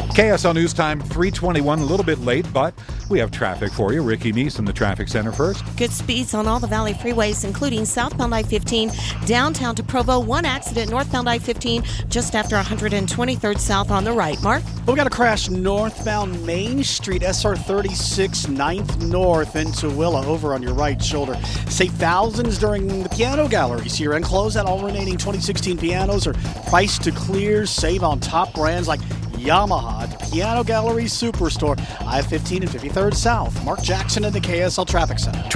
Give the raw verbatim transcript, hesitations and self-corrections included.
K S L News Time, three twenty-one, a little bit late, but we have traffic for you. Ricky Meese in the traffic center first. Good speeds on all the Valley freeways, including southbound I fifteen, downtown to Provo. One accident northbound I fifteen, just after one hundred twenty-third south on the right. Mark? We've got a crash northbound Main Street, S R thirty-six, ninth North into Willa, over on your right shoulder. Save thousands during the piano galleries here and close out all remaining twenty sixteen pianos are priced to clear. Save on top brands like Yamaha at the Piano Gallery Superstore, I fifteen and fifty-third South. Mark Jackson in the K S L Traffic Center.